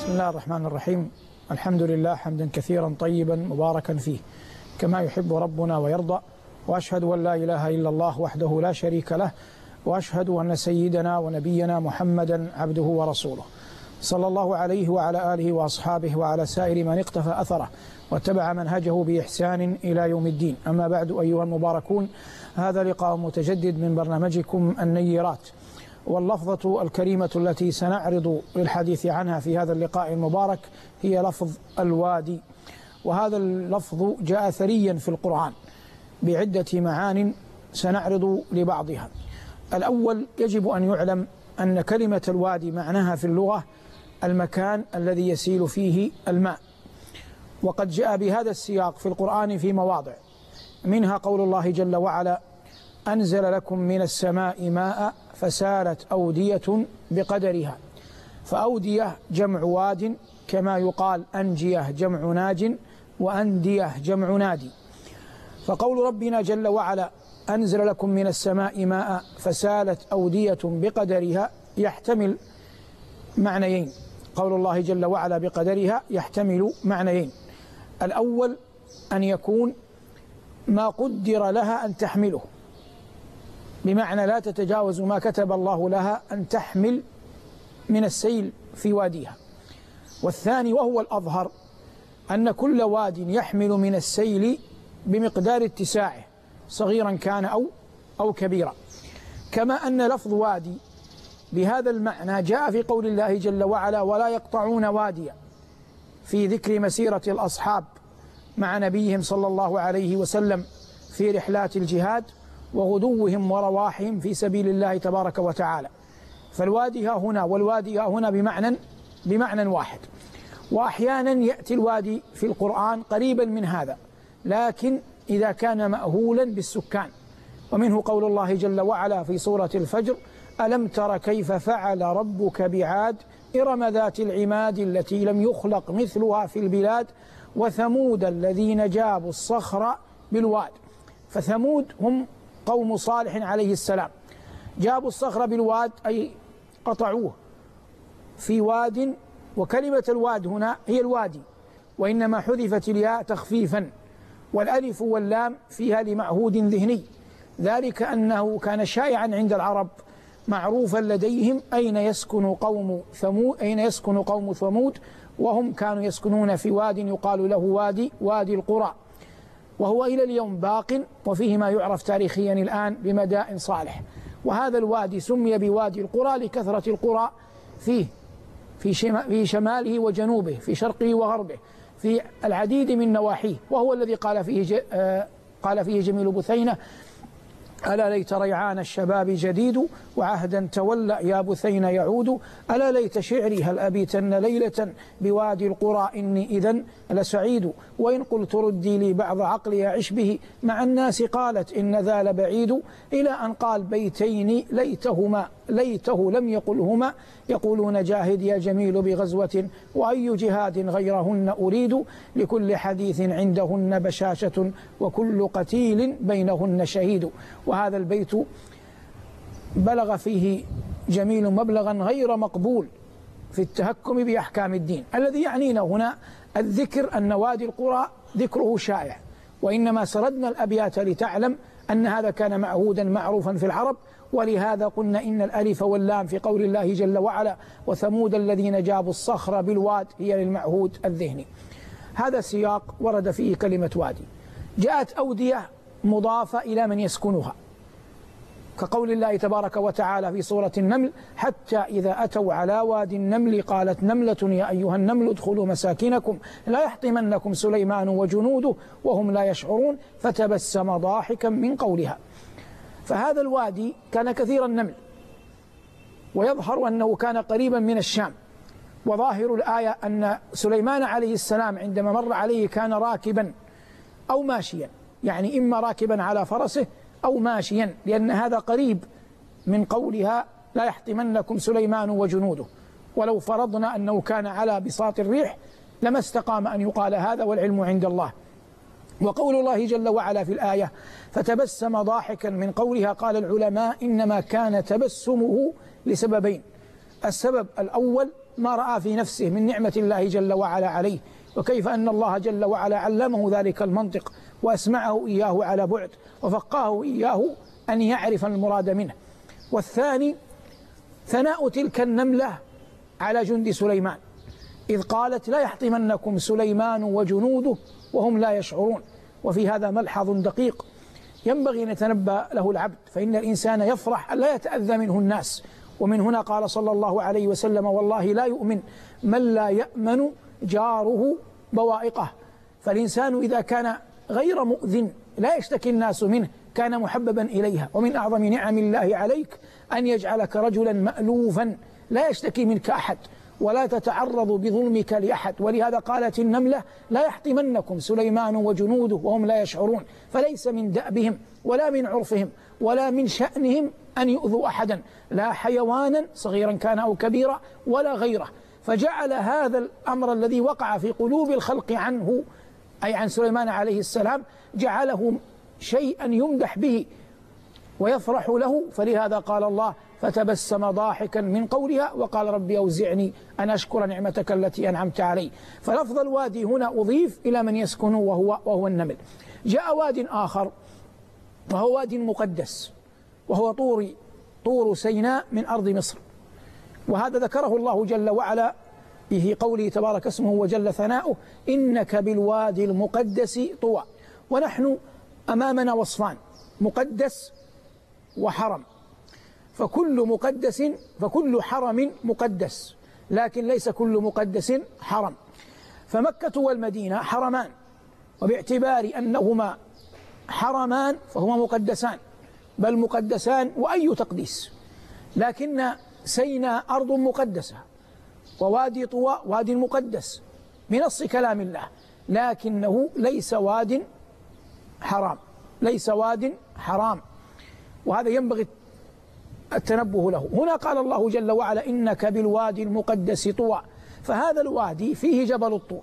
بسم الله الرحمن الرحيم. الحمد لله حمدا كثيرا طيبا مباركا فيه كما يحب ربنا ويرضى، وأشهد أن لا إله إلا الله وحده لا شريك له، وأشهد أن سيدنا ونبينا محمدا عبده ورسوله، صلى الله عليه وعلى آله وأصحابه وعلى سائر من اقتفى أثره واتبع منهجه بإحسان إلى يوم الدين. أما بعد أيها المباركون، هذا لقاء متجدد من برنامجكم النيرات، واللفظة الكريمة التي سنعرض للحديث عنها في هذا اللقاء المبارك هي لفظ الوادي. وهذا اللفظ جاء ثريا في القرآن بعدة معان سنعرض لبعضها. الأول، يجب أن يعلم أن كلمة الوادي معناها في اللغة المكان الذي يسيل فيه الماء، وقد جاء بهذا السياق في القرآن في مواضع، منها قول الله جل وعلا: أنزل لكم من السماء ماء فسالت أودية بقدرها. فأودية جمع واد، كما يقال أنجية جمع ناج، وأندية جمع نادي. فقول ربنا جل وعلا أنزل لكم من السماء ماء فسالت أودية بقدرها يحتمل معنيين. قول الله جل وعلا بقدرها يحتمل معنيين: الأول أن يكون ما قدر لها أن تحمله، بمعنى لا تتجاوز ما كتب الله لها أن تحمل من السيل في واديها. والثاني وهو الأظهر أن كل واد يحمل من السيل بمقدار اتساعه، صغيرا كان أو كبيرا. كما أن لفظ وادي بهذا المعنى جاء في قول الله جل وعلا: ولا يقطعون واديا، في ذكر مسيرة الأصحاب مع نبيهم صلى الله عليه وسلم في رحلات الجهاد وغدوهم ورواحهم في سبيل الله تبارك وتعالى. فالوادي ها هنا والوادي ها هنا بمعنى واحد. وأحيانا يأتي الوادي في القرآن قريبا من هذا، لكن إذا كان مأهولا بالسكان. ومنه قول الله جل وعلا في سورة الفجر: ألم تر كيف فعل ربك بعاد إرم ذات العماد التي لم يخلق مثلها في البلاد وثمود الذين جابوا الصخر بالواد. فثمود هم قوم صالح عليه السلام، جابوا الصخر بالواد أي قطعوه في واد. وكلمة الواد هنا هي الوادي، وإنما حذفت الياء تخفيفا، والألف واللام فيها لمعهود ذهني، ذلك أنه كان شائعا عند العرب معروفا لديهم أين يسكن قوم ثمود، وهم كانوا يسكنون في واد يقال له وادي القرى، وهو إلى اليوم باق، وفيه ما يعرف تاريخيا الآن بمدائن صالح. وهذا الوادي سمي بوادي القرى لكثرة القرى فيه، في شماله وجنوبه، في شرقه وغربه، في العديد من نواحيه. وهو الذي قال فيه جميل بثينة: ألا ليت ريعان الشباب جديد وعهدا تولى يا بثين يعود، ألا ليت شعري هل أبيتن ليلة بوادي القرى إني إذن لسعيد، وإن قلت ردي لي بعض عقلي أعش به مع الناس قالت إن ذا لبعيد، إلى أن قال بيتين ليته لم يقلهما يقولون جاهد يا جميل بغزوة وأي جهاد غيرهن أريد، لكل حديث عندهن بشاشة وكل قتيل بينهن شهيد. وهذا البيت بلغ فيه جميل مبلغا غير مقبول في التهكم بأحكام الدين. الذي يعنينا هنا الذكر أن وادي القرى ذكره شائع، وإنما سردنا الأبيات لتعلم أن هذا كان معهودا معروفا في العرب. ولهذا قلنا إن الألف واللام في قول الله جل وعلا: وثمود الذين جابوا الصخر بالواد هي للمعهود الذهني. هذا سياق ورد فيه كلمة وادي. جاءت أودية مضافة إلى من يسكنها، كقول الله تبارك وتعالى في سورة النمل: حتى إذا أتوا على وادي النمل قالت نملة يا أيها النمل ادخلوا مساكنكم لا يحطمنكم سليمان وجنوده وهم لا يشعرون فتبسم ضاحكا من قولها. فهذا الوادي كان كثير النمل، ويظهر أنه كان قريبا من الشام. وظاهر الآية أن سليمان عليه السلام عندما مر عليه كان راكبا أو ماشيا، يعني إما راكبا على فرسه أو ماشيا، لأن هذا قريب من قولها لا يحطمنكم سليمان وجنوده. ولو فرضنا أنه كان على بساط الريح لما استقام أن يقال هذا، والعلم عند الله. وقول الله جل وعلا في الآية: فتبسم ضاحكا من قولها، قال العلماء إنما كان تبسمه لسببين: السبب الأول ما رأى في نفسه من نعمة الله جل وعلا عليه، وكيف أن الله جل وعلا علمه ذلك المنطق وأسمعه إياه على بعد وفقهه إياه أن يعرف المراد منه. والثاني ثناء تلك النملة على جند سليمان إذ قالت لا يحطمنكم سليمان وجنوده وهم لا يشعرون. وفي هذا ملحظ دقيق ينبغي أن يتنبه له العبد، فإن الإنسان يفرح أن لا يتأذى منه الناس. ومن هنا قال صلى الله عليه وسلم: والله لا يؤمن من لا يأمن جاره بوائقه. فالإنسان إذا كان غير مؤذن لا يشتكي الناس منه كان محببا إليها. ومن أعظم نعم الله عليك أن يجعلك رجلا مألوفا لا يشتكي منك أحد ولا تتعرض بظلمك لأحد. ولهذا قالت النملة: لا يحطمنكم سليمان وجنوده وهم لا يشعرون. فليس من دأبهم ولا من عرفهم ولا من شأنهم أن يؤذوا أحدا، لا حيوانا صغيرا كان أو كبيرا ولا غيره. فجعل هذا الأمر الذي وقع في قلوب الخلق عنه، أي عن سليمان عليه السلام، جعله شيئا يمدح به ويفرح له. فلهذا قال الله: فتبسم ضاحكا من قولها وقال: ربي أوزعني أن أشكر نعمتك التي أنعمت علي. فلفظ الوادي هنا أضيف إلى من يسكن وهو النمل. جاء واد آخر وهو واد مقدس، وهو طور سيناء من أرض مصر، وهذا ذكره الله جل وعلا في قوله تبارك اسمه وجل ثناؤه: إنك بالوادي المقدس طوى. ونحن أمامنا وصفان: مقدس وحرم. فكل حرم مقدس، لكن ليس كل مقدس حرم. فمكة والمدينة حرمان، وباعتبار أنهما حرمان فهما مقدسان، بل مقدسان وأي تقديس. لكن سيناء أرض مقدسة، ووادي طوى واد مقدس بنص كلام الله، لكنه ليس واد حرام، وهذا ينبغي التنبه له. هنا قال الله جل وعلا: إنك بالوادي المقدس طوى. فهذا الوادي فيه جبل الطور،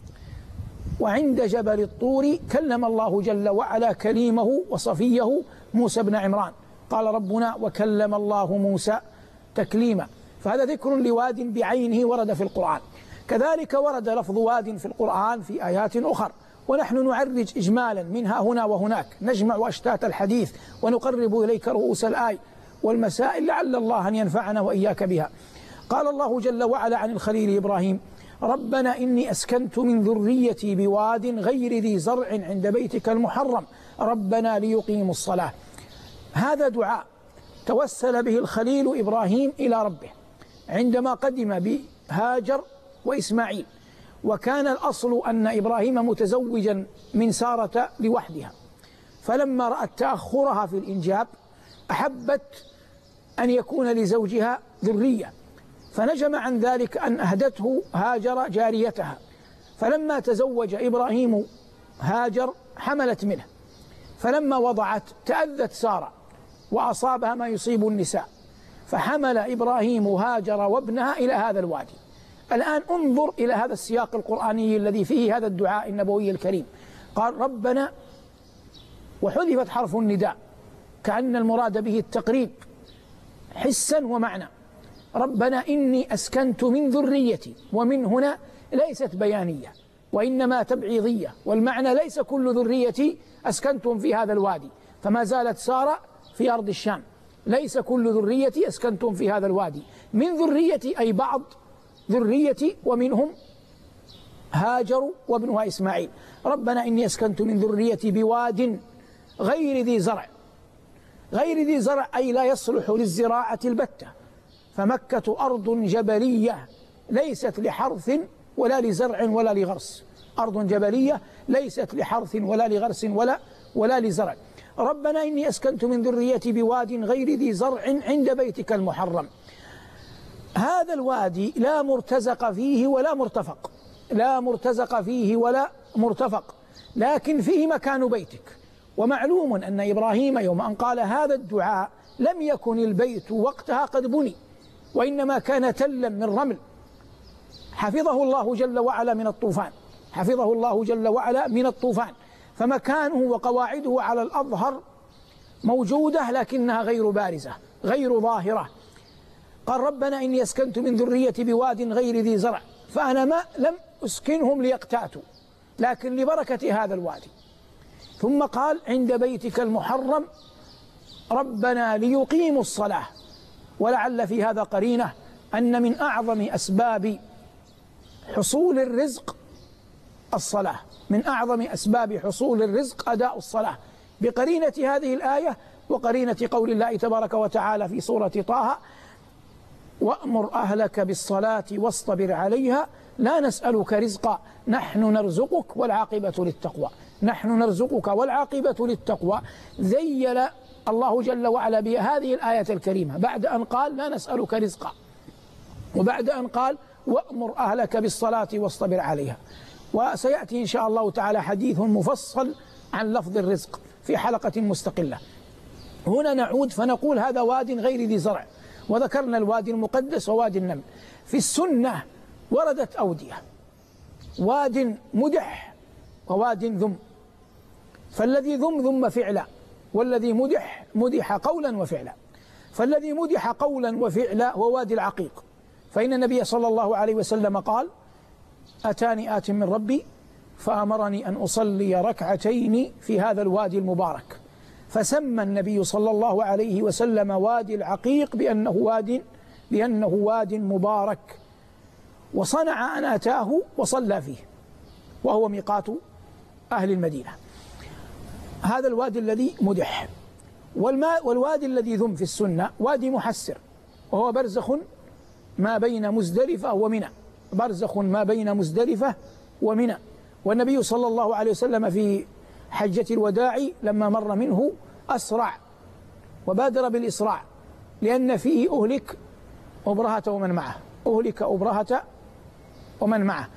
وعند جبل الطور كلم الله جل وعلا كليمه وصفيه موسى بن عمران. قال ربنا: وكلم الله موسى تكليما. فهذا ذكر لواد بعينه ورد في القرآن. كذلك ورد لفظ واد في القرآن في آيات أخر، ونحن نعرج إجمالا منها هنا وهناك، نجمع أشتات الحديث ونقرب إليك رؤوس الآي والمسائل لعل الله أن ينفعنا وإياك بها. قال الله جل وعلا عن الخليل إبراهيم: ربنا إني أسكنت من ذريتي بواد غير ذي زرع عند بيتك المحرم ربنا ليقيموا الصلاة. هذا دعاء توسل به الخليل إبراهيم إلى ربه عندما قدم بهاجر وإسماعيل. وكان الأصل أن إبراهيم متزوجا من سارة لوحدها، فلما رأت تأخرها في الإنجاب أحبت أن يكون لزوجها ذرية، فنجم عن ذلك أن أهدته هاجر جاريتها. فلما تزوج إبراهيم هاجر حملت منه، فلما وضعت تأذت سارة وأصابها ما يصيب النساء، فحمل إبراهيم هاجر وابنها إلى هذا الوادي. الآن انظر إلى هذا السياق القرآني الذي فيه هذا الدعاء النبوي الكريم. قال ربنا، وحذفت حرف النداء كأن المراد به التقريب حسا ومعنى. ربنا إني أسكنت من ذريتي، ومن هنا ليست بيانية وإنما تبعيضية، والمعنى ليس كل ذريتي أسكنتم في هذا الوادي، فما زالت سارة في أرض الشام، ليس كل ذريتي أسكنتم في هذا الوادي، من ذريتي أي بعض ذريتي، ومنهم هاجر وابنها إسماعيل. ربنا إني أسكنت من ذريتي بواد غير ذي زرع. غير ذي زرع أي لا يصلح للزراعة البتة، فمكة أرض جبلية ليست لحرث ولا لزرع ولا لغرس، أرض جبلية ليست لحرث ولا لغرس ولا لزرع. ربنا إني أسكنت من ذريتي بواد غير ذي زرع عند بيتك المحرم. هذا الوادي لا مرتزق فيه ولا مرتفق، لا مرتزق فيه ولا مرتفق، لكن فيه مكان بيتك. ومعلوم أن إبراهيم يوم أن قال هذا الدعاء لم يكن البيت وقتها قد بني، وإنما كان تلا من رمل حفظه الله جل وعلا من الطوفان، حفظه الله جل وعلا من الطوفان، فمكانه وقواعده على الأظهر موجودة لكنها غير بارزة غير ظاهرة. قال ربنا إني أسكنت من ذريتي بواد غير ذي زرع فأنا ما لم أسكنهم ليقتاتوا لكن لبركة هذا الوادي. ثم قال عند بيتك المحرم ربنا ليقيموا الصلاة. ولعل في هذا قرينة أن من أعظم أسباب حصول الرزق الصلاة، من أعظم أسباب حصول الرزق أداء الصلاة، بقرينة هذه الآية وقرينة قول الله تبارك وتعالى في سورة طه: وأمر أهلك بالصلاة واصطبر عليها لا نسألك رزقا نحن نرزقك والعاقبة للتقوى. نحن نرزقك والعاقبة للتقوى. ذيل الله جل وعلا بهذه الآية الكريمة بعد أن قال لا نسألك رزقا، وبعد أن قال وأمر أهلك بالصلاة واصطبر عليها. وسيأتي إن شاء الله تعالى حديث مفصل عن لفظ الرزق في حلقة مستقلة. هنا نعود فنقول هذا واد غير ذي زرع، وذكرنا الوادي المقدس ووادي النمل. في السنة وردت أودية: واد مدح وواد ذم، فالذي ذم فعلا، والذي مدح قولا وفعلا. فالذي مدح قولا وفعلا هو وادي العقيق، فإن النبي صلى الله عليه وسلم قال: أتاني آت من ربي فأمرني أن أصلي ركعتين في هذا الوادي المبارك، فسمى النبي صلى الله عليه وسلم وادي العقيق بأنه واد مبارك، وصنع أن أتاه وصلى فيه، وهو ميقات أهل المدينة. هذا الوادي الذي مدح. والوادي الذي ذم في السنة وادي محسر، وهو برزخ ما بين مزدلفة ومنى، برزخ ما بين مزدلفة ومنى. والنبي صلى الله عليه وسلم في حجة الوداع لما مر منه أسرع وبادر بالإسراع، لأن فيه أهلك أبرهة ومن معه، أهلك أبرهة ومن معه.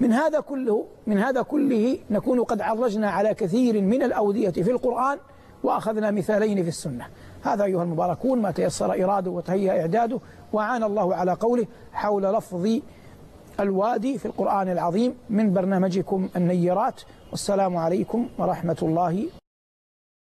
من هذا كله نكون قد عرجنا على كثير من الأودية في القرآن، وأخذنا مثالين في السنة. هذا أيها المباركون ما تيسر إراده وتهيأ إعداده، وعان الله على قوله حول لفظ الوادي في القرآن العظيم من برنامجكم النيرات. والسلام عليكم ورحمة الله